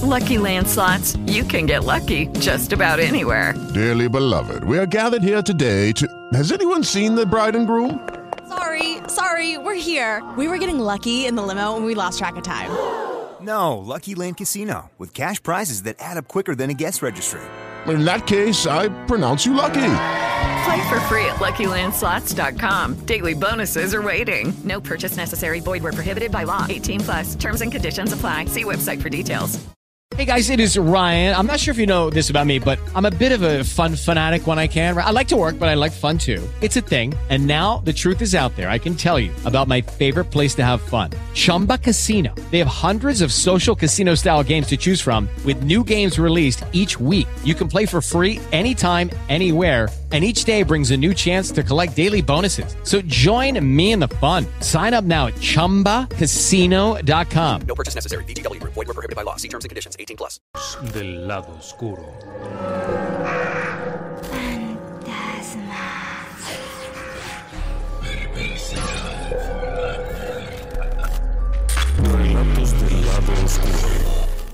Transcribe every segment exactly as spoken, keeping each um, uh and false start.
Lucky Land Slots, you can get lucky just about anywhere. Dearly beloved, we are gathered here today to... Has anyone seen the bride and groom? Sorry, sorry, we're here. We were getting lucky in the limo and we lost track of time. No, Lucky Land Casino, with cash prizes that add up quicker than a guest registry. In that case, I pronounce you lucky. Play for free at Lucky Land Slots dot com. Daily bonuses are waiting. No purchase necessary. Void where prohibited by law. eighteen plus. Terms and conditions apply. See website for details. Hey guys, it is Ryan. I'm not sure if you know this about me, but I'm a bit of a fun fanatic when I can. I like to work, but I like fun too. It's a thing. And now the truth is out there. I can tell you about my favorite place to have fun. Chumba Casino. They have hundreds of social casino style games to choose from with new games released each week. You can play for free anytime, anywhere. And each day brings a new chance to collect daily bonuses. So join me in the fun. Sign up now at chumba casino dot com. No purchase necessary. V G W. Void where prohibited by law. See terms and conditions. eighteen plus. Del lado oscuro. Relatos del lado oscuro.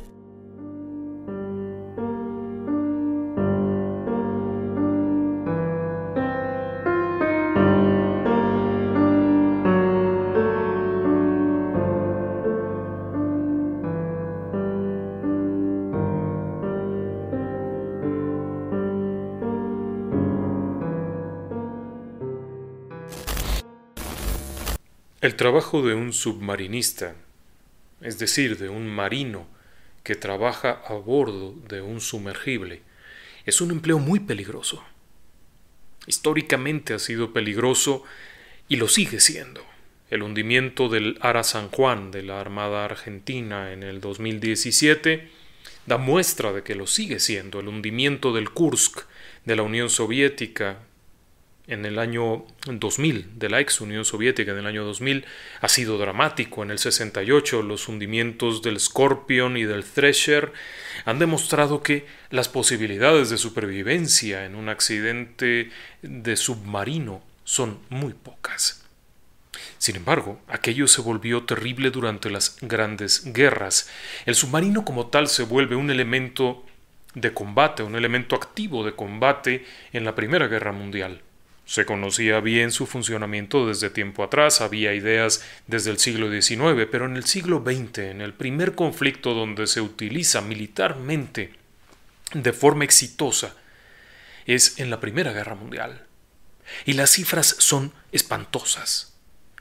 El trabajo de un submarinista, es decir, de un marino que trabaja a bordo de un sumergible, es un empleo muy peligroso. Históricamente ha sido peligroso y lo sigue siendo. El hundimiento del Ara San Juan de la Armada Argentina en el dos mil diecisiete da muestra de que lo sigue siendo. El hundimiento del Kursk de la Unión Soviética en el año dos mil, de la ex Unión Soviética en el año dos mil, ha sido dramático. En el sesenta y ocho, los hundimientos del Scorpion y del Thresher han demostrado que las posibilidades de supervivencia en un accidente de submarino son muy pocas. Sin embargo, aquello se volvió terrible durante las grandes guerras. El submarino como tal se vuelve un elemento de combate, un elemento activo de combate en la Primera Guerra Mundial. Se conocía bien su funcionamiento desde tiempo atrás, había ideas desde el siglo diecinueve, pero en el siglo veinte, en el primer conflicto donde se utiliza militarmente de forma exitosa, es en la Primera Guerra Mundial. Y las cifras son espantosas.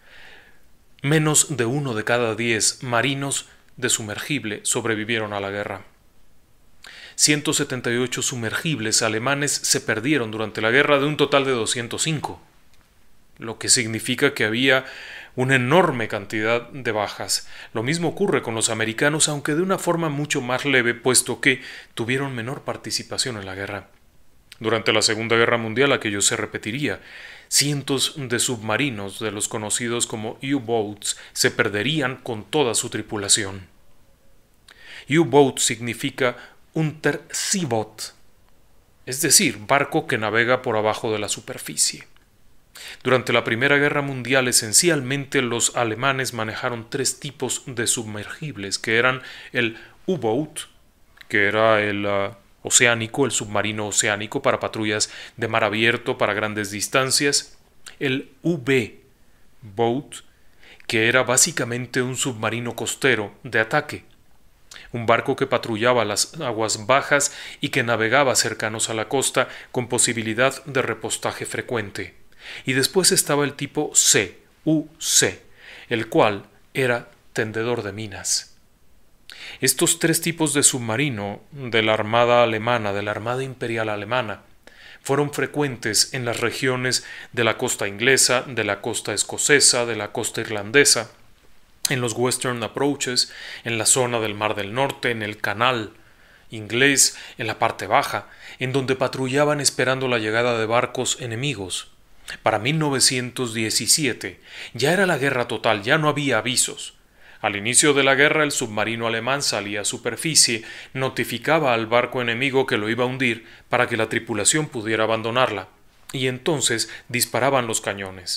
Menos de uno de cada diez marinos de sumergible sobrevivieron a la guerra. ciento setenta y ocho sumergibles alemanes se perdieron durante la guerra de un total de doscientos cinco, lo que significa que había una enorme cantidad de bajas. Lo mismo ocurre con los americanos, aunque de una forma mucho más leve, puesto que tuvieron menor participación en la guerra. Durante la Segunda Guerra Mundial aquello se repetiría. Cientos de submarinos, de los conocidos como U-boats, se perderían con toda su tripulación. U-boat significa Unterseeboot, es decir, barco que navega por abajo de la superficie. Durante la Primera Guerra Mundial, esencialmente los alemanes manejaron tres tipos de sumergibles, que eran el U-boat, que era el uh, oceánico, el submarino oceánico para patrullas de mar abierto para grandes distancias, el U B-boat, que era básicamente un submarino costero de ataque, un barco que patrullaba las aguas bajas y que navegaba cercanos a la costa con posibilidad de repostaje frecuente. Y después estaba el tipo C, U C, el cual era tendedor de minas. Estos tres tipos de submarino de la Armada Alemana, de la Armada Imperial Alemana, fueron frecuentes en las regiones de la costa inglesa, de la costa escocesa, de la costa irlandesa, en los Western Approaches, en la zona del Mar del Norte, en el Canal Inglés, en la parte baja, en donde patrullaban esperando la llegada de barcos enemigos. Para mil novecientos diecisiete ya era la guerra total, ya no había avisos. Al inicio de la guerra, el submarino alemán salía a superficie, notificaba al barco enemigo que lo iba a hundir para que la tripulación pudiera abandonarla, y entonces disparaban los cañones.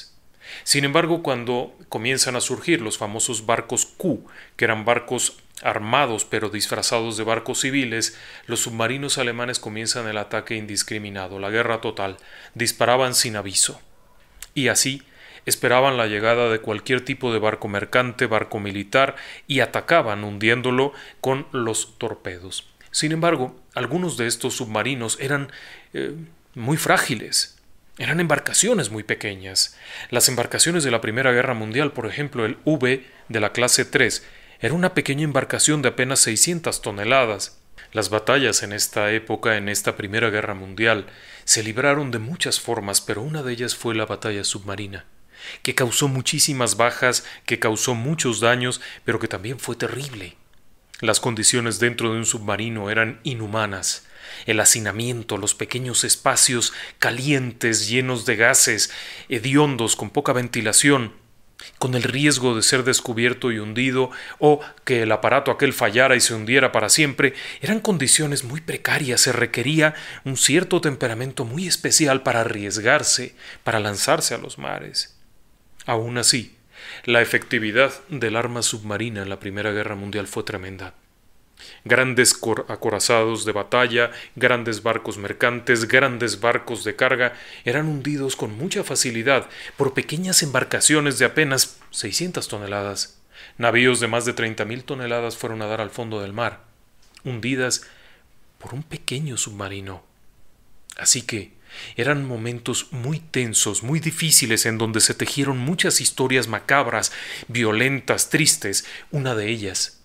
Sin embargo, cuando comienzan a surgir los famosos barcos Q, que eran barcos armados pero disfrazados de barcos civiles, los submarinos alemanes comienzan el ataque indiscriminado, la guerra total, disparaban sin aviso. Y así esperaban la llegada de cualquier tipo de barco mercante, barco militar, y atacaban hundiéndolo con los torpedos. Sin embargo, algunos de estos submarinos eran eh, muy frágiles. Eran embarcaciones muy pequeñas. Las embarcaciones de la Primera Guerra Mundial, por ejemplo, el V de la clase tres, era una pequeña embarcación de apenas seiscientas toneladas. Las batallas en esta época, en esta Primera Guerra Mundial, se libraron de muchas formas, pero una de ellas fue la batalla submarina, que causó muchísimas bajas, que causó muchos daños, pero que también fue terrible. Las condiciones dentro de un submarino eran inhumanas. El hacinamiento, los pequeños espacios calientes, llenos de gases, hediondos, con poca ventilación, con el riesgo de ser descubierto y hundido, o que el aparato aquel fallara y se hundiera para siempre, eran condiciones muy precarias. Se requería un cierto temperamento muy especial para arriesgarse, para lanzarse a los mares. Aún así, la efectividad del arma submarina en la Primera Guerra Mundial fue tremenda. Grandes acorazados de batalla, grandes barcos mercantes, grandes barcos de carga eran hundidos con mucha facilidad por pequeñas embarcaciones de apenas seiscientas toneladas. Navíos de más de treinta mil toneladas fueron a dar al fondo del mar, hundidas por un pequeño submarino. Así que eran momentos muy tensos, muy difíciles, en donde se tejieron muchas historias macabras, violentas, tristes. Una de ellas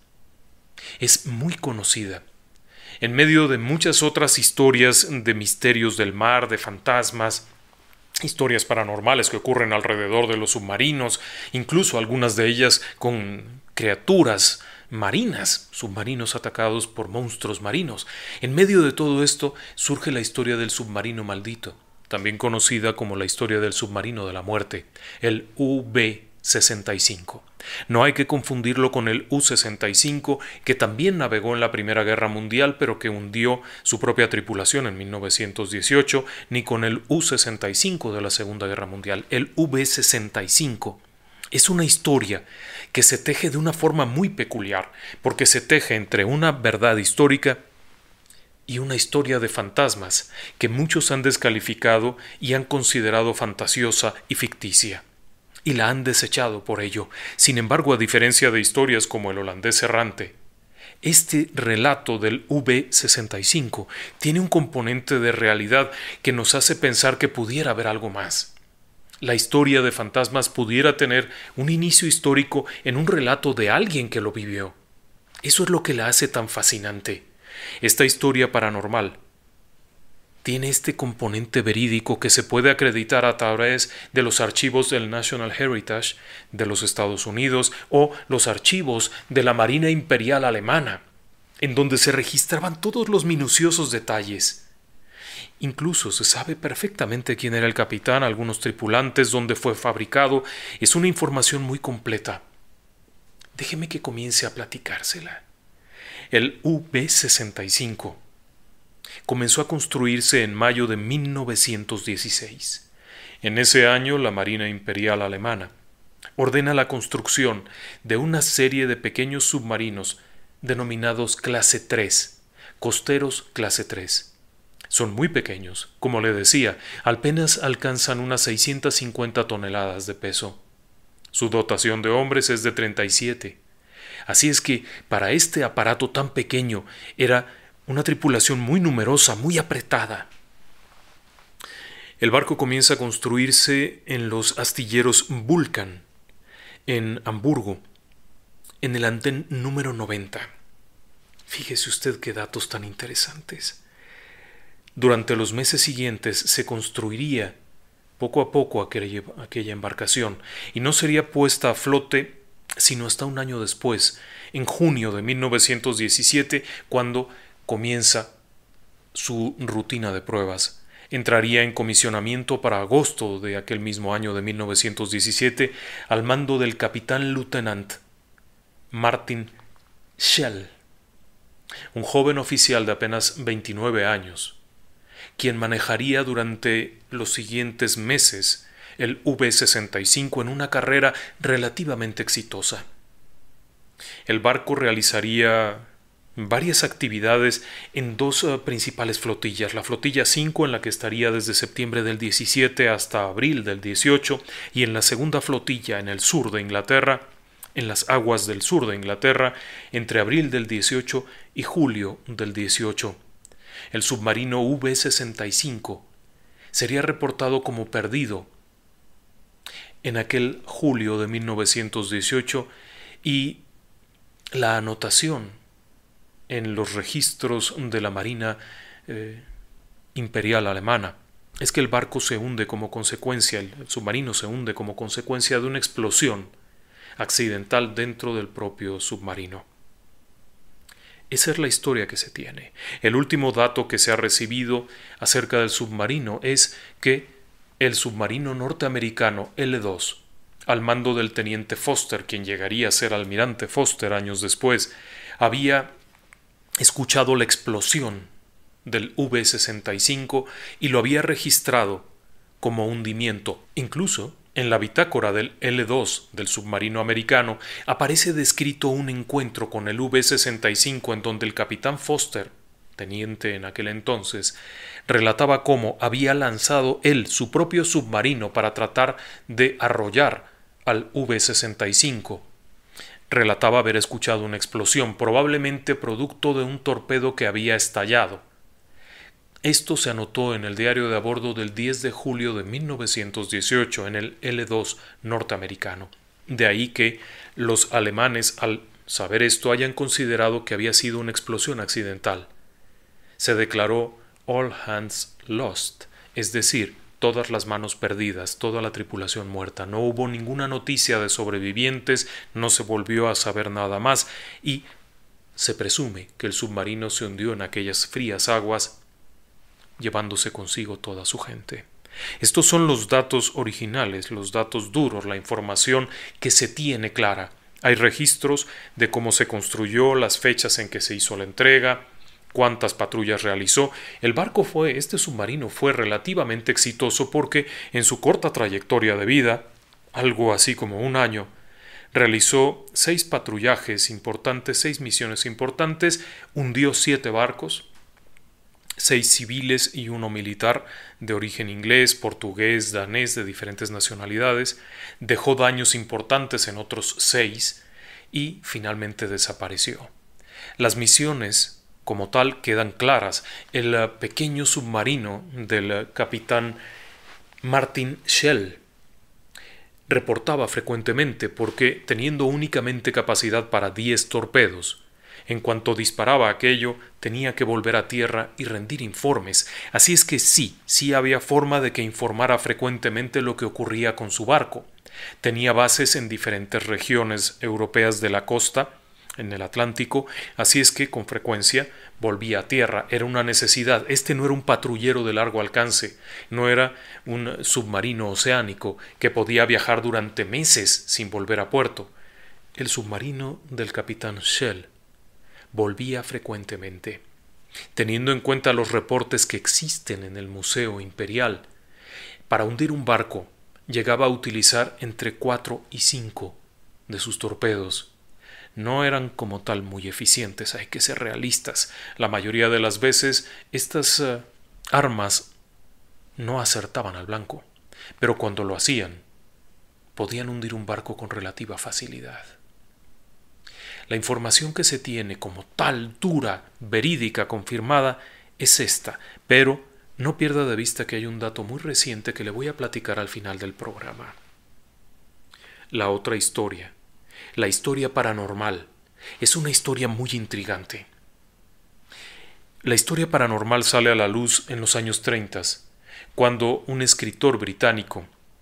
es muy conocida. En medio de muchas otras historias de misterios del mar, de fantasmas, historias paranormales que ocurren alrededor de los submarinos, incluso algunas de ellas con criaturas marinas, submarinos atacados por monstruos marinos. En medio de todo esto surge la historia del submarino maldito, también conocida como la historia del submarino de la muerte, el U V sesenta y cinco. No hay que confundirlo con el U sesenta y cinco, que también navegó en la Primera Guerra Mundial, pero que hundió su propia tripulación en mil novecientos dieciocho, ni con el U sesenta y cinco de la Segunda Guerra Mundial. El U V sesenta y cinco es una historia que se teje de una forma muy peculiar, porque se teje entre una verdad histórica y una historia de fantasmas que muchos han descalificado y han considerado fantasiosa y ficticia, y la han desechado por ello. Sin embargo, a diferencia de historias como El holandés errante, este relato del U V sesenta y cinco tiene un componente de realidad que nos hace pensar que pudiera haber algo más. La historia de fantasmas pudiera tener un inicio histórico en un relato de alguien que lo vivió. Eso es lo que la hace tan fascinante. Esta historia paranormal tiene este componente verídico que se puede acreditar a través de los archivos del National Heritage de los Estados Unidos o los archivos de la Marina Imperial Alemana, en donde se registraban todos los minuciosos detalles. Incluso se sabe perfectamente quién era el capitán, algunos tripulantes, dónde fue fabricado. Es una información muy completa. Déjeme que comience a platicársela. El U V sesenta y cinco comenzó a construirse en mayo de mil novecientos dieciséis. En ese año, la Marina Imperial Alemana ordena la construcción de una serie de pequeños submarinos denominados clase tres, costeros clase tres. Son muy pequeños, como le decía, apenas alcanzan unas seiscientas cincuenta toneladas de peso. Su dotación de hombres es de treinta y siete. Así es que, para este aparato tan pequeño, era una tripulación muy numerosa, muy apretada. El barco comienza a construirse en los astilleros Vulcan, en Hamburgo, en el andén número noventa. Fíjese usted qué datos tan interesantes. Durante los meses siguientes se construiría poco a poco aquella, aquella embarcación y no sería puesta a flote sino hasta un año después, en junio de mil novecientos diecisiete, cuando comienza su rutina de pruebas. Entraría en comisionamiento para agosto de aquel mismo año de mil novecientos diecisiete al mando del capitán lieutenant Martin Schell, un joven oficial de apenas veintinueve años, quien manejaría durante los siguientes meses el V sesenta y cinco en una carrera relativamente exitosa. El barco realizaría varias actividades en dos uh, principales flotillas, la flotilla cinco, en la que estaría desde septiembre del diecisiete hasta abril del dieciocho, y en la segunda flotilla en el sur de Inglaterra, en las aguas del sur de Inglaterra, entre abril del dieciocho y julio del dieciocho. El submarino V sesenta y cinco sería reportado como perdido en aquel julio de mil novecientos dieciocho, y la anotación en los registros de la Marina eh, Imperial Alemana es que el barco se hunde como consecuencia, el submarino se hunde como consecuencia de una explosión accidental dentro del propio submarino. Esa es la historia que se tiene. El último dato que se ha recibido acerca del submarino es que el submarino norteamericano L dos, al mando del teniente Foster, quien llegaría a ser almirante Foster años después, había escuchado la explosión del V sesenta y cinco y lo había registrado como hundimiento. Incluso en la bitácora del L dos del submarino americano aparece descrito un encuentro con el V sesenta y cinco en donde el capitán Foster, teniente en aquel entonces, relataba cómo había lanzado él su propio submarino para tratar de arrollar al V sesenta y cinco. Relataba haber escuchado una explosión, probablemente producto de un torpedo que había estallado. Esto se anotó en el diario de a bordo del diez de julio de mil novecientos dieciocho en el L dos norteamericano. De ahí que los alemanes, al saber esto, hayan considerado que había sido una explosión accidental. Se declaró all hands lost, es decir, todas las manos perdidas, toda la tripulación muerta. No hubo ninguna noticia de sobrevivientes, no se volvió a saber nada más, y se presume que el submarino se hundió en aquellas frías aguas, llevándose consigo toda su gente. Estos son los datos originales, los datos duros, la información que se tiene clara. Hay registros de cómo se construyó, las fechas en que se hizo la entrega, cuántas patrullas realizó. El barco fue, este submarino fue relativamente exitoso porque en su corta trayectoria de vida, algo así como un año, realizó seis patrullajes importantes, seis misiones importantes, hundió siete barcos, seis civiles y uno militar de origen inglés, portugués, danés, de diferentes nacionalidades, dejó daños importantes en otros seis y finalmente desapareció. Las misiones como tal quedan claras. El uh, pequeño submarino del uh, capitán Martin Schell reportaba frecuentemente porque, teniendo únicamente capacidad para diez torpedos, en cuanto disparaba aquello, tenía que volver a tierra y rendir informes. Así es que sí, sí había forma de que informara frecuentemente lo que ocurría con su barco. Tenía bases en diferentes regiones europeas de la costa, en el Atlántico, así es que con frecuencia volvía a tierra. Era una necesidad. Este no era un patrullero de largo alcance, no era un submarino oceánico que podía viajar durante meses sin volver a puerto. El submarino del capitán Schell volvía frecuentemente. Teniendo en cuenta los reportes que existen en el Museo Imperial, para hundir un barco llegaba a utilizar entre cuatro y cinco de sus torpedos. No eran como tal muy eficientes, hay que ser realistas. La mayoría de las veces estas uh, armas no acertaban al blanco, pero cuando lo hacían, podían hundir un barco con relativa facilidad. La información que se tiene como tal, dura, verídica, confirmada, es esta, pero no pierda de vista que hay un dato muy reciente que le voy a platicar al final del programa. La otra historia, la historia paranormal, es una historia muy intrigante. La historia paranormal sale a la luz en los años treinta, cuando un escritor británico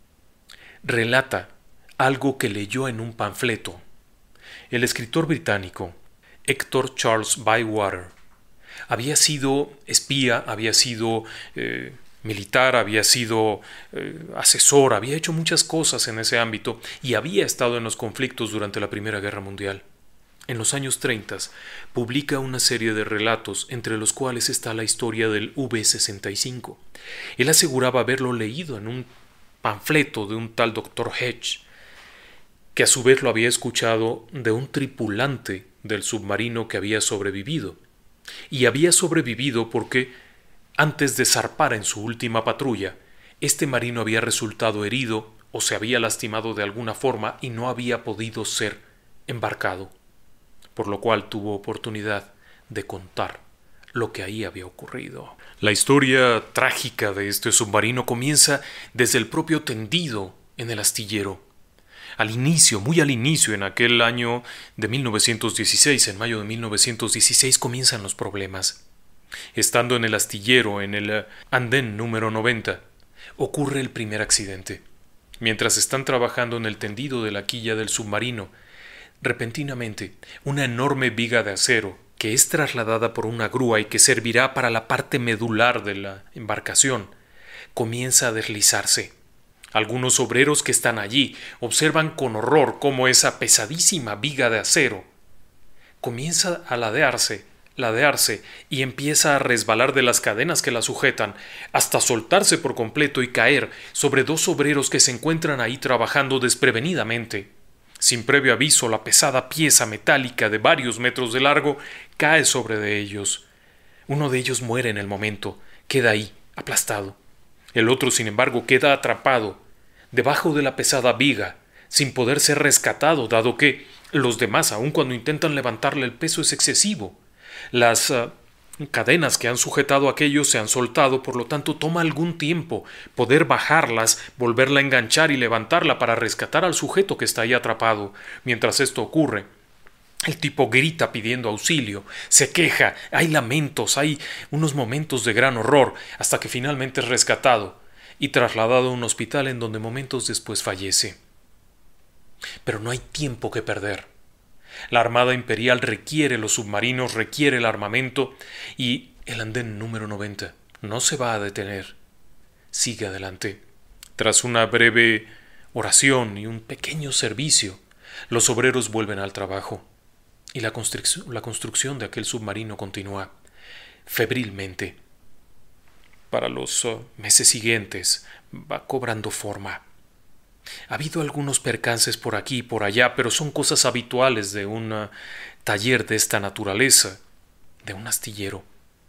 relata algo que leyó en un panfleto. El escritor británico Hector Charles Bywater había sido espía, había sido eh, militar, había sido eh, asesor, había hecho muchas cosas en ese ámbito y había estado en los conflictos durante la Primera Guerra Mundial. En los años treinta publica una serie de relatos, entre los cuales está la historia del V sesenta y cinco. Él aseguraba haberlo leído en un panfleto de un tal doctor Hedge, que a su vez lo había escuchado de un tripulante del submarino que había sobrevivido. Y había sobrevivido porque, antes de zarpar en su última patrulla, este marino había resultado herido o se había lastimado de alguna forma y no había podido ser embarcado, por lo cual tuvo oportunidad de contar lo que ahí había ocurrido. La historia trágica de este submarino comienza desde el propio tendido en el astillero. Al inicio, muy al inicio, en aquel año de mil novecientos dieciséis, en mayo de mil novecientos dieciséis, comienzan los problemas. Estando en el astillero, en el andén número noventa, ocurre el primer accidente. Mientras están trabajando en el tendido de la quilla del submarino, repentinamente, una enorme viga de acero, que es trasladada por una grúa y que servirá para la parte medular de la embarcación, comienza a deslizarse. Algunos obreros que están allí observan con horror cómo esa pesadísima viga de acero comienza a ladearse, ladearse y empieza a resbalar de las cadenas que la sujetan hasta soltarse por completo y caer sobre dos obreros que se encuentran ahí trabajando desprevenidamente. Sin previo aviso, la pesada pieza metálica de varios metros de largo cae sobre de ellos. Uno de ellos muere en el momento, queda ahí, aplastado. El otro, sin embargo, queda atrapado debajo de la pesada viga, sin poder ser rescatado, dado que los demás, aun cuando intentan levantarle, el peso es excesivo. Las uh, cadenas que han sujetado a aquellos se han soltado, por lo tanto toma algún tiempo poder bajarlas, volverla a enganchar y levantarla para rescatar al sujeto que está ahí atrapado. Mientras esto ocurre, el tipo grita pidiendo auxilio, se queja, hay lamentos, hay unos momentos de gran horror, hasta que finalmente es rescatado y trasladado a un hospital en donde momentos después fallece. Pero no hay tiempo que perder. La Armada Imperial requiere los submarinos, requiere el armamento y el andén número noventa no se va a detener. Sigue adelante. Tras una breve oración y un pequeño servicio, los obreros vuelven al trabajo y la construcción, la construcción de aquel submarino continúa febrilmente. Para los uh, meses siguientes va cobrando forma. Ha habido algunos percances por aquí y por allá, pero son cosas habituales de un uh, taller de esta naturaleza, de un astillero.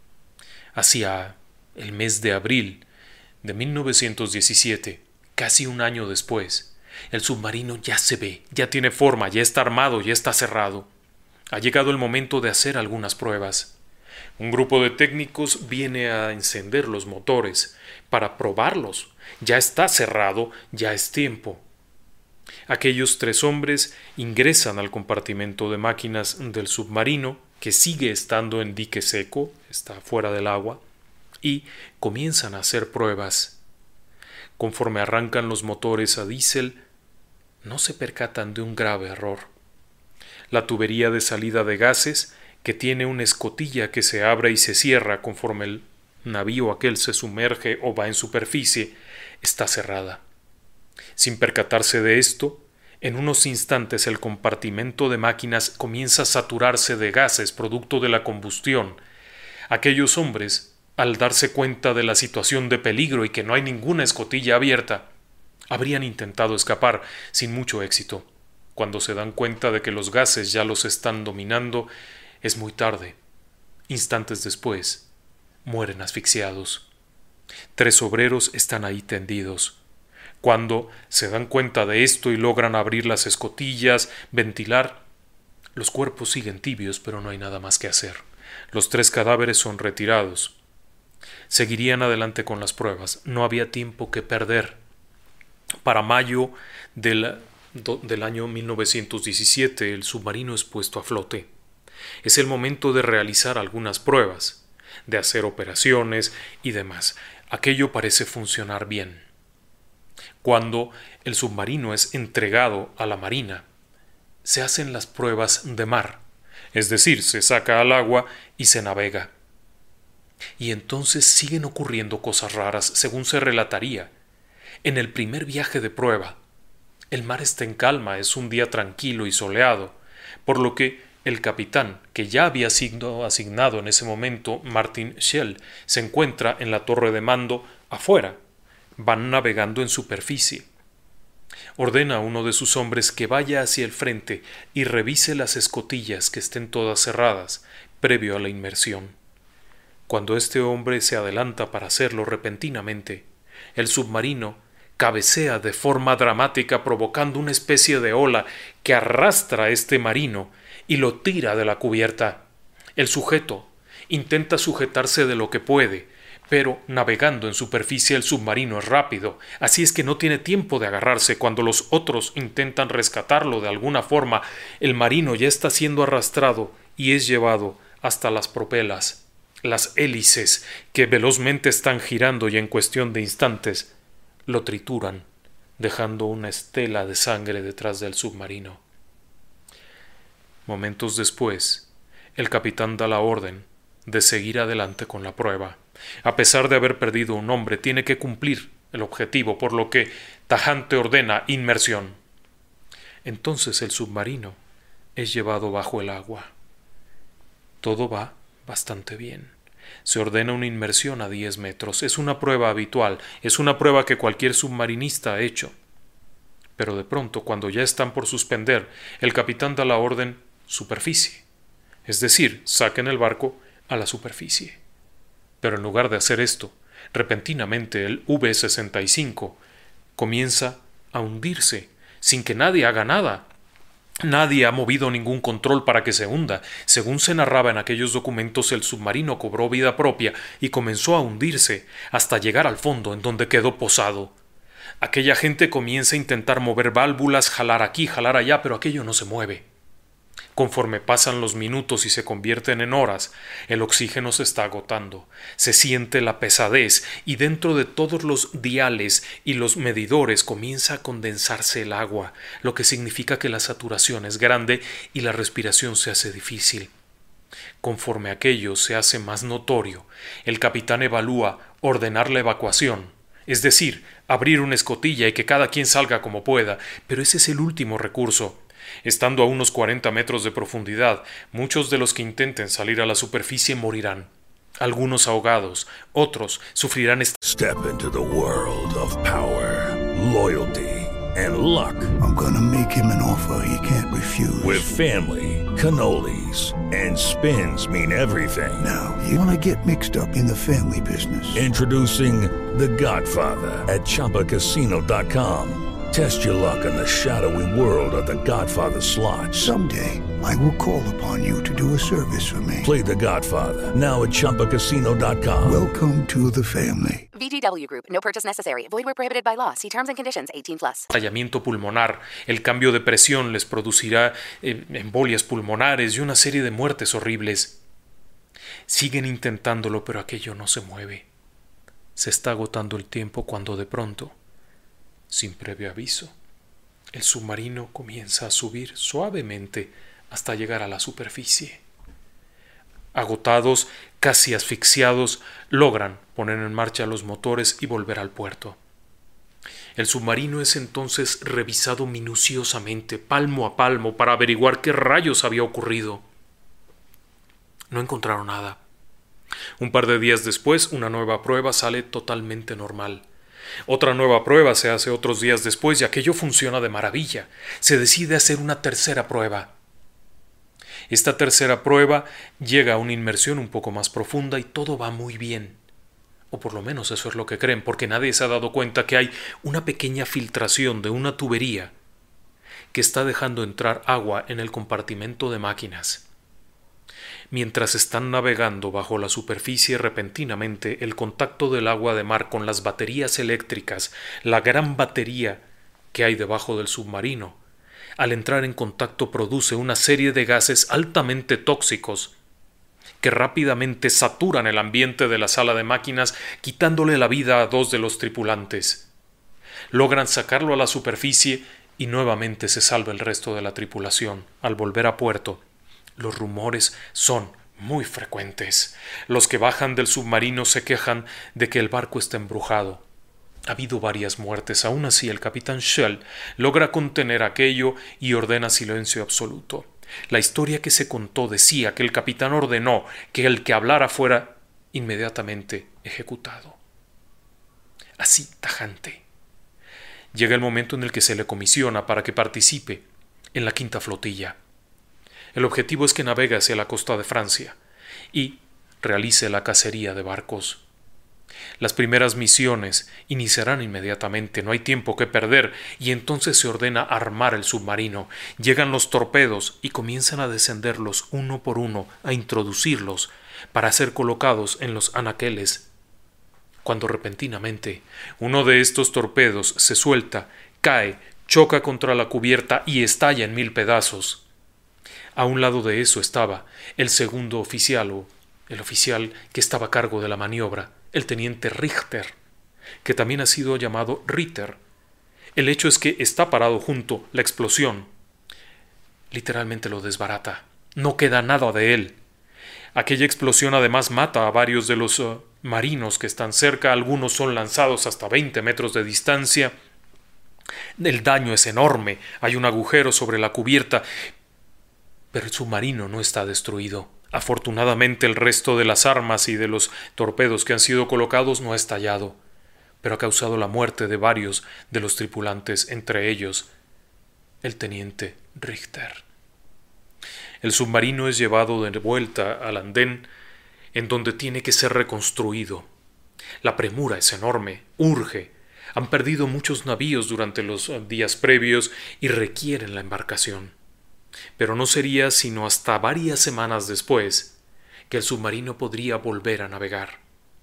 Hacia el mes de abril de mil novecientos diecisiete, casi un año después, el submarino ya se ve, ya tiene forma, ya está armado, ya está cerrado. Ha llegado el momento de hacer algunas pruebas. Un grupo de técnicos viene a encender los motores para probarlos. Ya está cerrado, ya es tiempo. Aquellos tres hombres ingresan al compartimento de máquinas del submarino, que sigue estando en dique seco, está fuera del agua, y comienzan a hacer pruebas. Conforme arrancan los motores a diésel, no se percatan de un grave error. La tubería de salida de gases, que tiene una escotilla que se abre y se cierra conforme el navío aquel se sumerge o va en superficie, está cerrada. Sin percatarse de esto, en unos instantes el compartimento de máquinas comienza a saturarse de gases producto de la combustión. Aquellos hombres, al darse cuenta de la situación de peligro y que no hay ninguna escotilla abierta, habrían intentado escapar sin mucho éxito. Cuando se dan cuenta de que los gases ya los están dominando, es muy tarde. Instantes después, mueren asfixiados. Tres obreros están ahí tendidos. Cuando se dan cuenta de esto y logran abrir las escotillas, ventilar, los cuerpos siguen tibios, pero no hay nada más que hacer. Los tres cadáveres son retirados. Seguirían adelante con las pruebas. No había tiempo que perder. Para mayo del, del año mil novecientos diecisiete, el submarino es puesto a flote. Es el momento de realizar algunas pruebas, de hacer operaciones y demás. Aquello parece funcionar bien. Cuando el submarino es entregado a la marina, se hacen las pruebas de mar, es decir, se saca al agua y se navega. Y entonces siguen ocurriendo cosas raras, según se relataría. En el primer viaje de prueba, el mar está en calma, es un día tranquilo y soleado, por lo que el capitán, que ya había sido asignado en ese momento, Martin Schell, se encuentra en la torre de mando afuera, Van navegando en superficie. Ordena a uno de sus hombres que vaya hacia el frente y revise las escotillas que estén todas cerradas, previo a la inmersión. Cuando este hombre se adelanta para hacerlo repentinamente, el submarino cabecea de forma dramática provocando una especie de ola que arrastra a este marino y lo tira de la cubierta. El sujeto intenta sujetarse de lo que puede, pero navegando en superficie el submarino es rápido, así es que no tiene tiempo de agarrarse. Cuando los otros intentan rescatarlo de alguna forma, el marino ya está siendo arrastrado y es llevado hasta las propelas, las hélices que velozmente están girando y en cuestión de instantes lo trituran, dejando una estela de sangre detrás del submarino. Momentos después, el capitán da la orden de seguir adelante con la prueba. A pesar de haber perdido un hombre, tiene que cumplir el objetivo, por lo que tajante ordena inmersión. Entonces el submarino es llevado bajo el agua. Todo va bastante bien. Se ordena una inmersión a diez metros. Es una prueba habitual, es una prueba que cualquier submarinista ha hecho. Pero de pronto, cuando ya están por suspender, el capitán da la orden superficie. Es decir, saquen el barco a la superficie. Pero en lugar de hacer esto, repentinamente el V sesenta y cinco comienza a hundirse sin que nadie haga nada. Nadie ha movido ningún control para que se hunda. Según se narraba en aquellos documentos, el submarino cobró vida propia y comenzó a hundirse hasta llegar al fondo, en donde quedó posado. Aquella gente comienza a intentar mover válvulas, jalar aquí, jalar allá, pero aquello no se mueve. Conforme pasan los minutos y se convierten en horas, el oxígeno se está agotando, se siente la pesadez y dentro de todos los diales y los medidores comienza a condensarse el agua, lo que significa que la saturación es grande y la respiración se hace difícil. Conforme aquello se hace más notorio, el capitán evalúa ordenar la evacuación, es decir, abrir una escotilla y que cada quien salga como pueda, pero ese es el último recurso. Estando a unos cuarenta metros de profundidad, muchos de los que intenten salir a la superficie morirán. Algunos ahogados, otros sufrirán. Step into the world of power, loyalty, and luck. I'm gonna make him an offer he can't refuse. With family, cannolis, and spins mean everything. Now, you wanna get mixed up in the family business. Introducing The Godfather at Chumba Casino dot com. Test your luck in the shadowy world of The Godfather slot. Someday, I will call upon you to do a service for me. Play The Godfather, now at Chumba Casino dot com. Welcome to the family. V G W Group. No purchase necessary. Void where prohibited by law. See terms and conditions. eighteen plus. Estallamiento pulmonar, el cambio de presión les producirá eh, embolias pulmonares y una serie de muertes horribles. Siguen intentándolo, pero aquello no se mueve. Se está agotando el tiempo cuando de pronto, sin previo aviso, el submarino comienza a subir suavemente hasta llegar a la superficie. Agotados, casi asfixiados, logran poner en marcha los motores y volver al puerto. El submarino es entonces revisado minuciosamente, palmo a palmo, para averiguar qué rayos había ocurrido. No encontraron nada. Un par de días después, una nueva prueba sale totalmente normal. Otra nueva prueba se hace otros días después y aquello funciona de maravilla. Se decide hacer una tercera prueba. Esta tercera prueba llega a una inmersión un poco más profunda y todo va muy bien. O por lo menos eso es lo que creen, porque nadie se ha dado cuenta que hay una pequeña filtración de una tubería que está dejando entrar agua en el compartimento de máquinas. Mientras están navegando bajo la superficie, repentinamente el contacto del agua de mar con las baterías eléctricas, la gran batería que hay debajo del submarino, al entrar en contacto produce una serie de gases altamente tóxicos que rápidamente saturan el ambiente de la sala de máquinas, quitándole la vida a dos de los tripulantes. Logran sacarlo a la superficie y nuevamente se salva el resto de la tripulación. Al volver a puerto, los rumores son muy frecuentes. Los que bajan del submarino se quejan de que el barco está embrujado. Ha habido varias muertes. Aún así, el capitán Shell logra contener aquello y ordena silencio absoluto. La historia que se contó decía que el capitán ordenó que el que hablara fuera inmediatamente ejecutado. así tajante. Llega el momento en el que se le comisiona para que participe en la quinta flotilla. El objetivo es que navegue hacia la costa de Francia y realice la cacería de barcos. Las primeras misiones iniciarán inmediatamente, no hay tiempo que perder, y entonces se ordena armar el submarino. Llegan los torpedos y comienzan a descenderlos uno por uno, a introducirlos para ser colocados en los anaqueles. Cuando repentinamente uno de estos torpedos se suelta, cae, choca contra la cubierta y estalla en mil pedazos. A un lado de eso estaba el segundo oficial, o el oficial que estaba a cargo de la maniobra, el teniente Richter, que también ha sido llamado Ritter. El hecho es que está parado junto, la explosión literalmente lo desbarata, no queda nada de él. Aquella explosión además mata a varios de los uh, marinos que están cerca, algunos son lanzados hasta veinte metros de distancia. El daño es enorme, hay un agujero sobre la cubierta, pero el submarino no está destruido. Afortunadamente el resto de las armas y de los torpedos que han sido colocados no ha estallado, pero ha causado la muerte de varios de los tripulantes, entre ellos el teniente Richter. El submarino es llevado de vuelta al andén, en donde tiene que ser reconstruido. La premura es enorme, urge. Han perdido muchos navíos durante los días previos y requieren la embarcación. Pero no sería sino hasta varias semanas después que el submarino podría volver a navegar.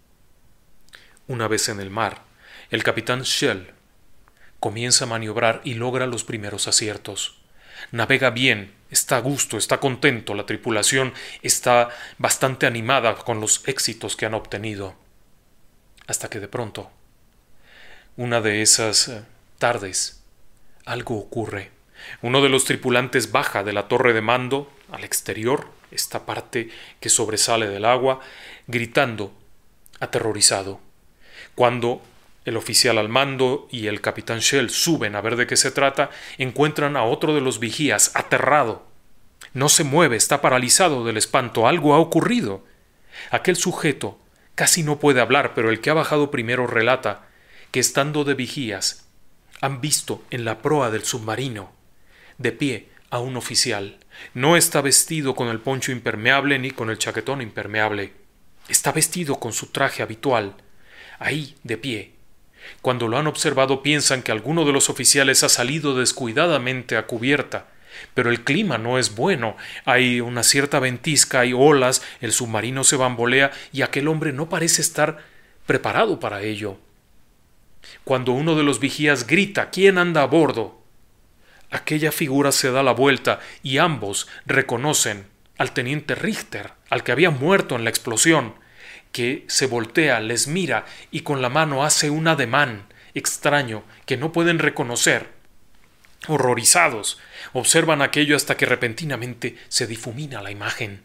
Una vez en el mar, el capitán Schell comienza a maniobrar y logra los primeros aciertos. Navega bien, está a gusto, está contento, la tripulación está bastante animada con los éxitos que han obtenido. Hasta que de pronto, una de esas tardes, algo ocurre. Uno de los tripulantes baja de la torre de mando al exterior, esta parte que sobresale del agua, gritando, aterrorizado. Cuando el oficial al mando y el capitán Schell suben a ver de qué se trata, encuentran a otro de los vigías, aterrado. No se mueve, está paralizado del espanto, algo ha ocurrido. Aquel sujeto casi no puede hablar, pero el que ha bajado primero relata que estando de vigías han visto en la proa del submarino de pie a un oficial. No está vestido con el poncho impermeable ni con el chaquetón impermeable. Está vestido con su traje habitual, ahí de pie. Cuando lo han observado piensan que alguno de los oficiales ha salido descuidadamente a cubierta, pero el clima no es bueno, hay una cierta ventisca, hay olas, el submarino se bambolea y aquel hombre no parece estar preparado para ello. Cuando uno de los vigías grita «¿Quién anda a bordo?», aquella figura se da la vuelta y ambos reconocen al teniente Richter, al que había muerto en la explosión, que se voltea, les mira y con la mano hace un ademán extraño que no pueden reconocer. Horrorizados, observan aquello hasta que repentinamente se difumina la imagen.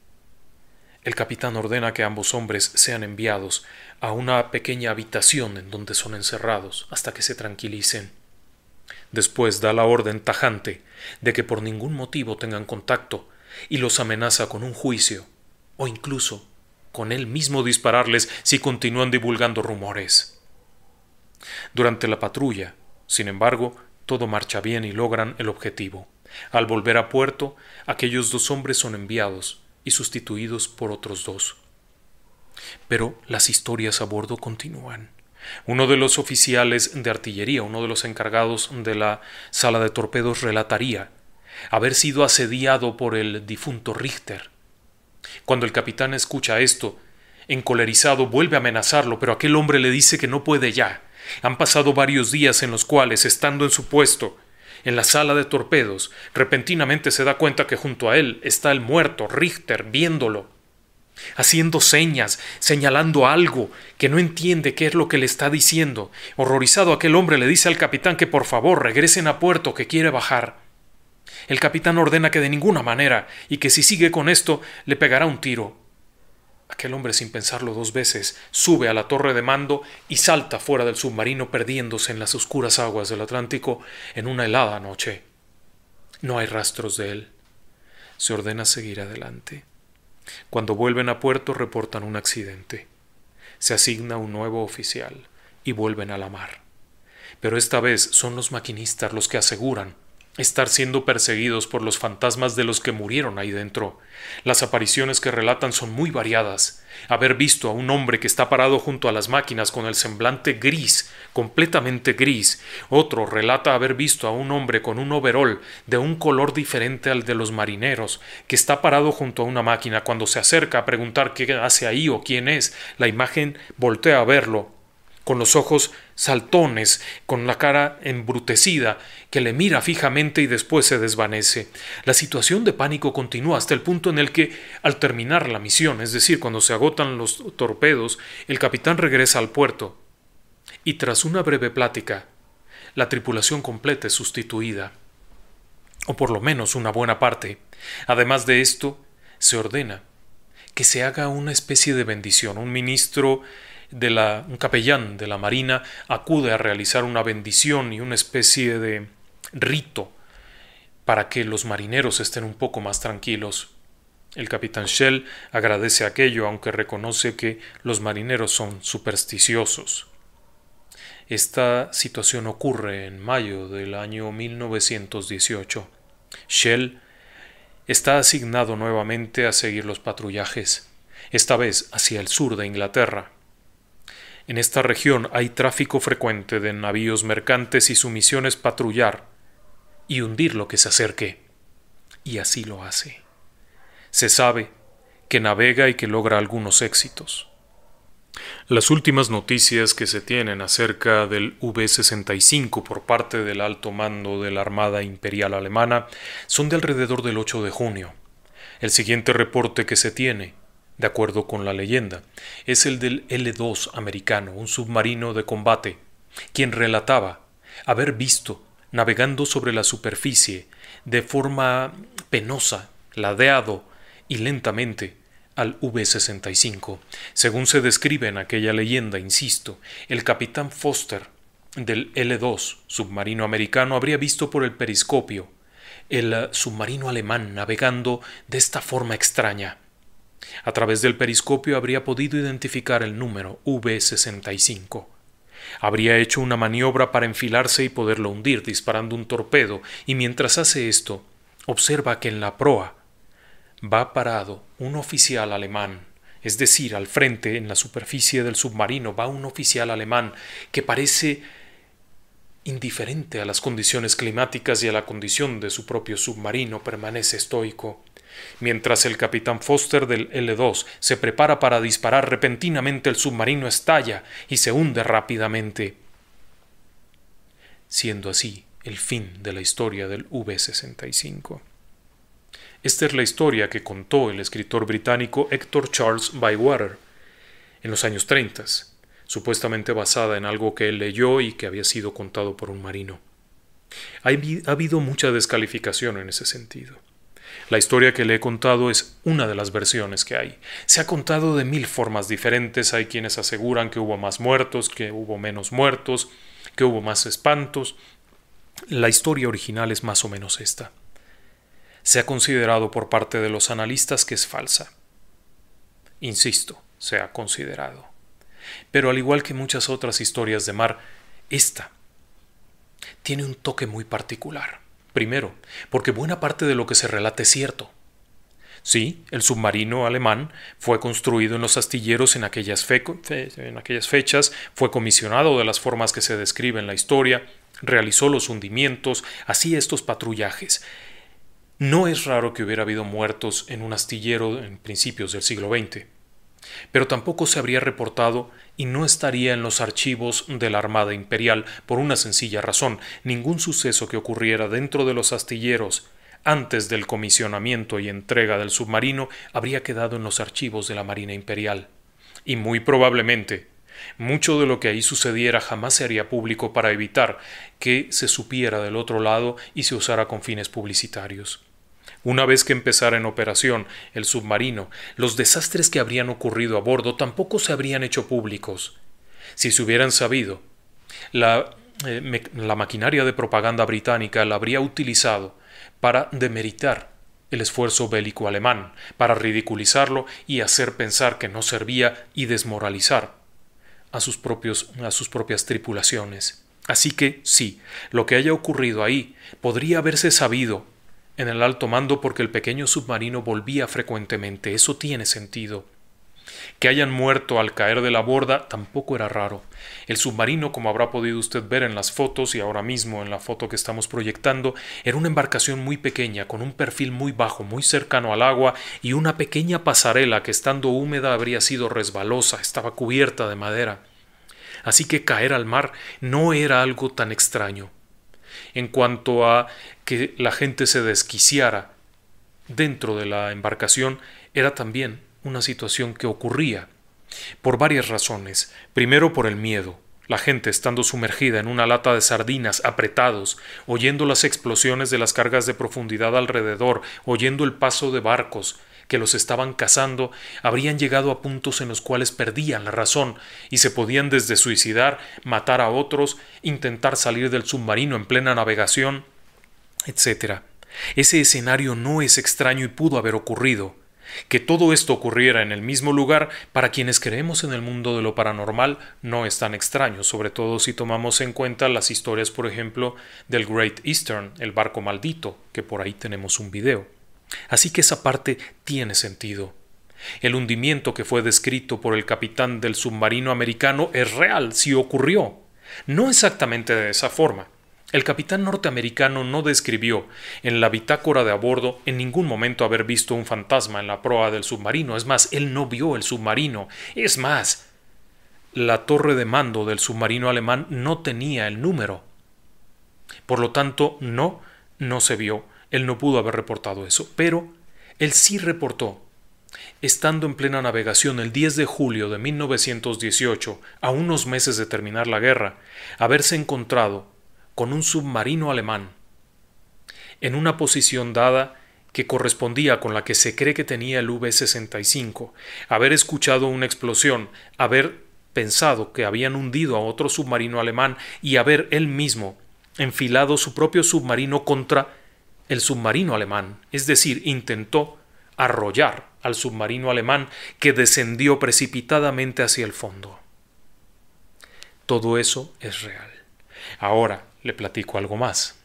El capitán ordena que ambos hombres sean enviados a una pequeña habitación en donde son encerrados hasta que se tranquilicen. Después da la orden tajante de que por ningún motivo tengan contacto y los amenaza con un juicio o incluso con él mismo dispararles si continúan divulgando rumores. Durante la patrulla, sin embargo, todo marcha bien y logran el objetivo. Al volver a puerto, aquellos dos hombres son enviados y sustituidos por otros dos. Pero las historias a bordo continúan. Uno de los oficiales de artillería, uno de los encargados de la sala de torpedos, relataría haber sido asediado por el difunto Richter. Cuando el capitán escucha esto, encolerizado, vuelve a amenazarlo, pero aquel hombre le dice que no puede ya. Han pasado varios días en los cuales, estando en su puesto, en la sala de torpedos, repentinamente se da cuenta que junto a él está el muerto, Richter, viéndolo, haciendo señas, señalando algo que no entiende qué es lo que le está diciendo. Horrorizado, aquel hombre le dice al capitán que por favor regresen a puerto, que quiere bajar. El capitán ordena que de ninguna manera y que si sigue con esto le pegará un tiro. Aquel hombre, sin pensarlo dos veces, sube a la torre de mando y salta fuera del submarino, perdiéndose en las oscuras aguas del Atlántico en una helada noche. No hay rastros de él. Se ordena seguir adelante. Cuando vuelven a puerto reportan un accidente. Se asigna un nuevo oficial y vuelven a la mar. Pero esta vez son los maquinistas los que aseguran estar siendo perseguidos por los fantasmas de los que murieron ahí dentro. Las apariciones que relatan son muy variadas. Haber visto a un hombre que está parado junto a las máquinas con el semblante gris, completamente gris. Otro relata haber visto a un hombre con un overol de un color diferente al de los marineros, que está parado junto a una máquina. Cuando se acerca a preguntar qué hace ahí o quién es, la imagen voltea a verlo, con los ojos saltones, con la cara embrutecida, que le mira fijamente y después se desvanece. La situación de pánico continúa hasta el punto en el que, al terminar la misión, es decir, cuando se agotan los torpedos, el capitán regresa al puerto y tras una breve plática, la tripulación completa es sustituida, o por lo menos una buena parte. Además de esto, se ordena que se haga una especie de bendición. Un ministro de la, un capellán de la marina acude a realizar una bendición y una especie de rito para que los marineros estén un poco más tranquilos. El capitán Shell agradece aquello, aunque reconoce que los marineros son supersticiosos. Esta situación ocurre en mayo del año mil novecientos dieciocho. Shell está asignado nuevamente a seguir los patrullajes, esta vez hacia el sur de Inglaterra. En esta región hay tráfico frecuente de navíos mercantes y su misión es patrullar y hundir lo que se acerque. Y así lo hace. Se sabe que navega y que logra algunos éxitos. Las últimas noticias que se tienen acerca del V sesenta y cinco por parte del alto mando de la Armada Imperial Alemana son de alrededor del ocho de junio. El siguiente reporte que se tiene, de acuerdo con la leyenda, es el del L dos americano, un submarino de combate, quien relataba haber visto, navegando sobre la superficie, de forma penosa, ladeado y lentamente, al V sesenta y cinco. Según se describe en aquella leyenda, insisto, el capitán Foster del L dos, submarino americano, habría visto por el periscopio el submarino alemán navegando de esta forma extraña. A través del periscopio habría podido identificar el número V sesenta y cinco. Habría hecho una maniobra para enfilarse y poderlo hundir disparando un torpedo, y mientras hace esto, observa que en la proa va parado un oficial alemán, es decir, al frente, en la superficie del submarino, va un oficial alemán que parece indiferente a las condiciones climáticas y a la condición de su propio submarino, permanece estoico. Mientras el capitán Foster del L dos se prepara para disparar, repentinamente el submarino estalla y se hunde rápidamente, siendo así el fin de la historia del V sesenta y cinco. Esta es la historia que contó el escritor británico Hector Charles Bywater en los años treinta, supuestamente basada en algo que él leyó y que había sido contado por un marino. Ha habido mucha descalificación en ese sentido. La historia que le he contado es una de las versiones que hay. Se ha contado de mil formas diferentes. Hay quienes aseguran que hubo más muertos, que hubo menos muertos, que hubo más espantos. La historia original es más o menos esta. Se ha considerado por parte de los analistas que es falsa. Insisto, se ha considerado. Pero al igual que muchas otras historias de mar, esta tiene un toque muy particular. Primero, porque buena parte de lo que se relata es cierto. Sí, el submarino alemán fue construido en los astilleros en aquellas, fe en aquellas fechas, fue comisionado de las formas que se describe en la historia, realizó los hundimientos, hacía estos patrullajes. No es raro que hubiera habido muertos en un astillero en principios del siglo veinte, pero tampoco se habría reportado y no estaría en los archivos de la Armada Imperial por una sencilla razón: ningún suceso que ocurriera dentro de los astilleros antes del comisionamiento y entrega del submarino habría quedado en los archivos de la Marina Imperial. Y muy probablemente, mucho de lo que ahí sucediera jamás se haría público para evitar que se supiera del otro lado y se usara con fines publicitarios. Una vez que empezara en operación el submarino, los desastres que habrían ocurrido a bordo tampoco se habrían hecho públicos. Si se hubieran sabido, la, eh, me, la maquinaria de propaganda británica la habría utilizado para demeritar el esfuerzo bélico alemán, para ridiculizarlo y hacer pensar que no servía y desmoralizar a sus propios, a sus propias tripulaciones. Así que sí, lo que haya ocurrido ahí podría haberse sabido en el alto mando porque el pequeño submarino volvía frecuentemente. Eso tiene sentido. Que hayan muerto al caer de la borda tampoco era raro. El submarino, como habrá podido usted ver en las fotos y ahora mismo en la foto que estamos proyectando, era una embarcación muy pequeña, con un perfil muy bajo, muy cercano al agua y una pequeña pasarela que estando húmeda habría sido resbalosa, estaba cubierta de madera. Así que caer al mar no era algo tan extraño. En cuanto a que la gente se desquiciara dentro de la embarcación, era también una situación que ocurría por varias razones. Primero, por el miedo. La gente, estando sumergida en una lata de sardinas, apretados, oyendo las explosiones de las cargas de profundidad alrededor, oyendo el paso de barcos que los estaban cazando, habrían llegado a puntos en los cuales perdían la razón y se podían desde suicidar, matar a otros, intentar salir del submarino en plena navegación, etcétera. Ese escenario no es extraño y pudo haber ocurrido. Que todo esto ocurriera en el mismo lugar, para quienes creemos en el mundo de lo paranormal, no es tan extraño, sobre todo si tomamos en cuenta las historias, por ejemplo, del Great Eastern, el barco maldito, que por ahí tenemos un video. Así que esa parte tiene sentido. El hundimiento que fue descrito por el capitán del submarino americano es real, sí ocurrió. No exactamente de esa forma. El capitán norteamericano no describió en la bitácora de a bordo en ningún momento haber visto un fantasma en la proa del submarino. Es más, él no vio el submarino. Es más, la torre de mando del submarino alemán no tenía el número. Por lo tanto, no, no se vio. Él no pudo haber reportado eso. Pero él sí reportó, estando en plena navegación el diez de julio de mil novecientos dieciocho, a unos meses de terminar la guerra, haberse encontrado con un submarino alemán en una posición dada que correspondía con la que se cree que tenía el V sesenta y cinco, haber escuchado una explosión, haber pensado que habían hundido a otro submarino alemán y haber él mismo enfilado su propio submarino contra el submarino alemán, es decir, intentó arrollar al submarino alemán que descendió precipitadamente hacia el fondo. Todo eso es real. Ahora le platico algo más.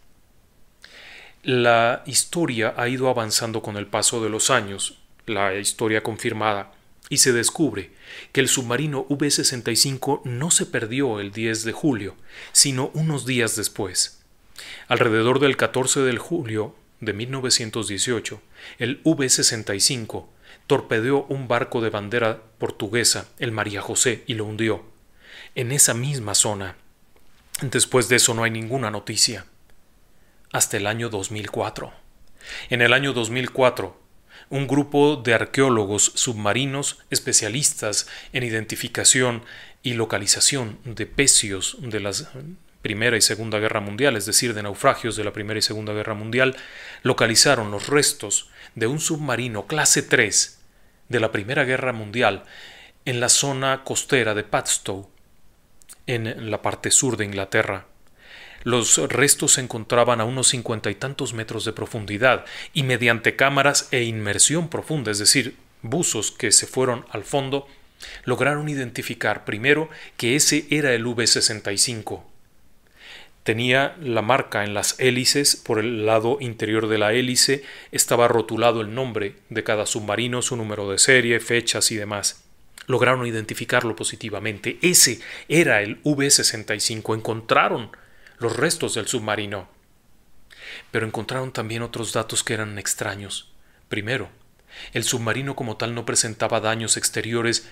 La historia ha ido avanzando con el paso de los años, la historia confirmada, y se descubre que el submarino V sesenta y cinco no se perdió el diez de julio, sino unos días después. Alrededor del catorce de julio de mil novecientos dieciocho, el V sesenta y cinco torpedeó un barco de bandera portuguesa, el María José, y lo hundió. En esa misma zona. Después de eso no hay ninguna noticia. Hasta el año dos mil cuatro. En el año dos mil cuatro, un grupo de arqueólogos submarinos especialistas en identificación y localización de pecios de la Primera y Segunda Guerra Mundial, es decir, de naufragios de la Primera y Segunda Guerra Mundial, localizaron los restos de un submarino clase tres de la Primera Guerra Mundial en la zona costera de Padstow, en la parte sur de Inglaterra. Los restos se encontraban a unos cincuenta y tantos metros de profundidad y mediante cámaras e inmersión profunda, es decir, buzos que se fueron al fondo, lograron identificar primero que ese era el V sesenta y cinco. Tenía la marca en las hélices, por el lado interior de la hélice estaba rotulado el nombre de cada submarino, su número de serie, fechas y demás. Lograron identificarlo positivamente. Ese era el V sesenta y cinco. Encontraron los restos del submarino. Pero encontraron también otros datos que eran extraños. Primero, el submarino como tal no presentaba daños exteriores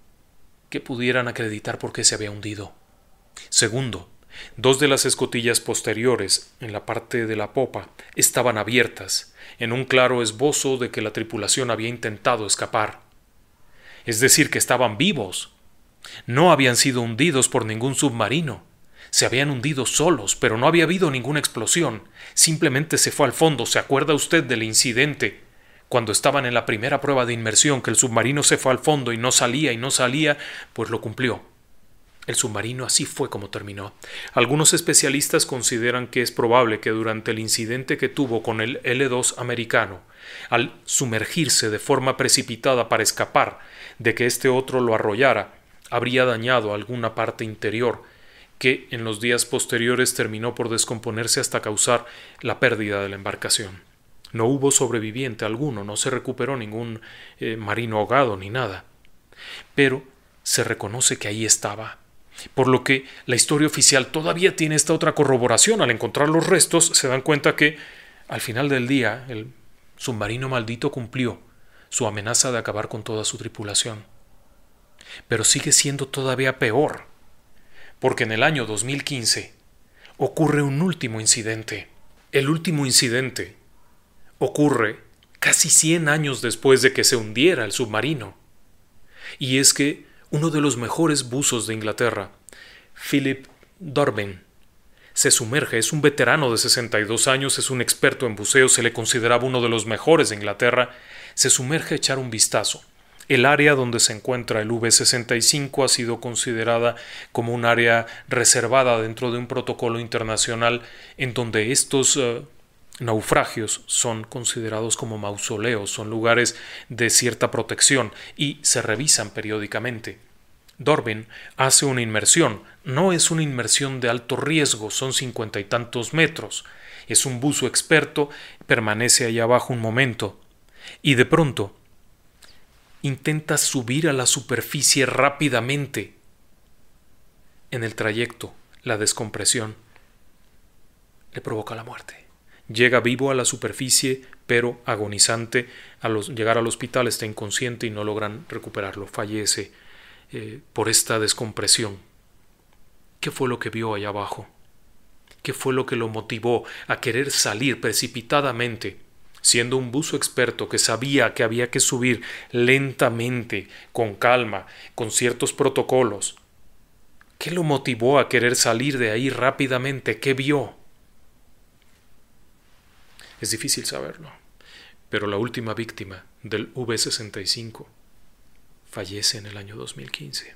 que pudieran acreditar por qué se había hundido. Segundo, dos de las escotillas posteriores, en la parte de la popa, estaban abiertas, en un claro esbozo de que la tripulación había intentado escapar. Es decir, que estaban vivos. No habían sido hundidos por ningún submarino. Se habían hundido solos, pero no había habido ninguna explosión. Simplemente se fue al fondo. ¿Se acuerda usted del incidente cuando estaban en la primera prueba de inmersión, que el submarino se fue al fondo y no salía y no salía? Pues lo cumplió. El submarino así fue como terminó. Algunos especialistas consideran que es probable que durante el incidente que tuvo con el L dos americano, al sumergirse de forma precipitada para escapar de que este otro lo arrollara, habría dañado alguna parte interior que en los días posteriores terminó por descomponerse hasta causar la pérdida de la embarcación. No hubo sobreviviente alguno, no se recuperó ningún eh, marino ahogado ni nada. Pero se reconoce que ahí estaba, por lo que la historia oficial todavía tiene esta otra corroboración. Al encontrar los restos se dan cuenta que al final del día el submarino maldito cumplió su amenaza de acabar con toda su tripulación. Pero sigue siendo todavía peor, porque en el año dos mil quince ocurre un último incidente. El último incidente ocurre casi cien años después de que se hundiera el submarino. Y es que uno de los mejores buzos de Inglaterra, Philip Dorbin, se sumerge. Es un veterano de sesenta y dos años, es un experto en buceo, se le consideraba uno de los mejores de Inglaterra. Se sumerge a echar un vistazo. El área donde se encuentra el V sesenta y cinco ha sido considerada como un área reservada dentro de un protocolo internacional en donde estos uh, naufragios son considerados como mausoleos, son lugares de cierta protección y se revisan periódicamente. Dorbin hace una inmersión. No es una inmersión de alto riesgo, son cincuenta y tantos metros. Es un buzo experto, permanece allá abajo un momento y de pronto intenta subir a la superficie rápidamente. En el trayecto, la descompresión le provoca la muerte. Llega vivo a la superficie, pero agonizante. Al llegar al hospital está inconsciente y no logran recuperarlo. Fallece eh, por esta descompresión. ¿Qué fue lo que vio allá abajo? ¿Qué fue lo que lo motivó a querer salir precipitadamente? Siendo un buzo experto que sabía que había que subir lentamente, con calma, con ciertos protocolos. ¿Qué lo motivó a querer salir de ahí rápidamente? ¿Qué vio? Es difícil saberlo, pero la última víctima del V sesenta y cinco fallece en el año dos mil quince.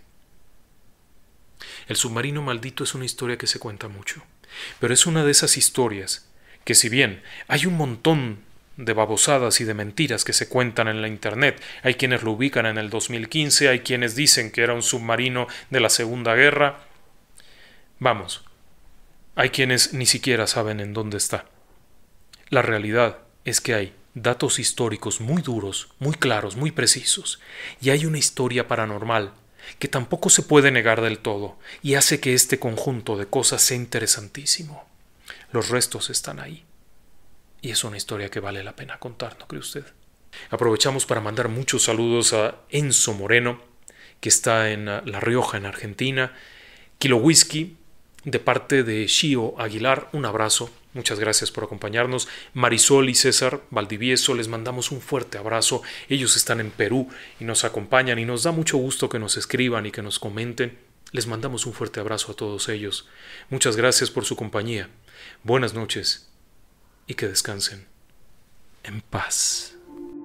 El submarino maldito es una historia que se cuenta mucho, pero es una de esas historias que, si bien hay un montón de babosadas y de mentiras que se cuentan en la internet, hay quienes lo ubican en el dos mil quince, hay quienes dicen que era un submarino de la Segunda Guerra. Vamos, hay quienes ni siquiera saben en dónde está. La realidad es que hay datos históricos muy duros, muy claros, muy precisos, y hay una historia paranormal que tampoco se puede negar del todo y hace que este conjunto de cosas sea interesantísimo. Los restos están ahí. Y es una historia que vale la pena contar, ¿no cree usted? Aprovechamos para mandar muchos saludos a Enzo Moreno, que está en La Rioja, en Argentina. Kilo Whisky, de parte de Shio Aguilar, un abrazo. Muchas gracias por acompañarnos. Marisol y César Valdivieso, les mandamos un fuerte abrazo. Ellos están en Perú y nos acompañan y nos da mucho gusto que nos escriban y que nos comenten. Les mandamos un fuerte abrazo a todos ellos. Muchas gracias por su compañía. Buenas noches. Y que descansen en paz.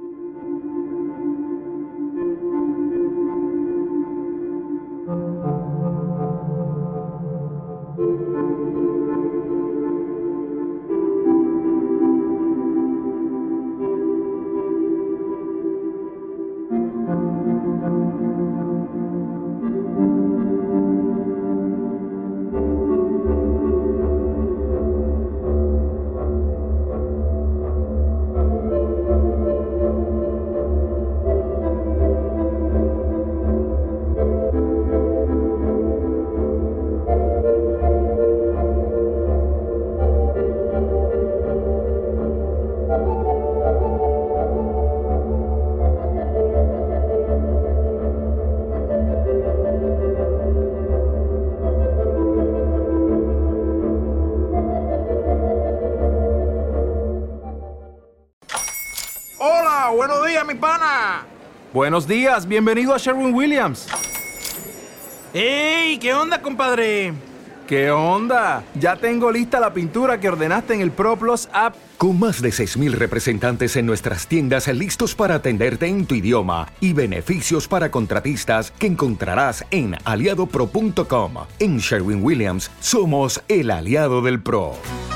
Buenos días, mi pana. Buenos días, bienvenido a Sherwin-Williams. ¡Ey! ¿Qué onda, compadre? ¿Qué onda? Ya tengo lista la pintura que ordenaste en el ProPlus app. Con más de seis mil representantes en nuestras tiendas listos para atenderte en tu idioma y beneficios para contratistas que encontrarás en aliado pro punto com. En Sherwin-Williams somos el aliado del pro.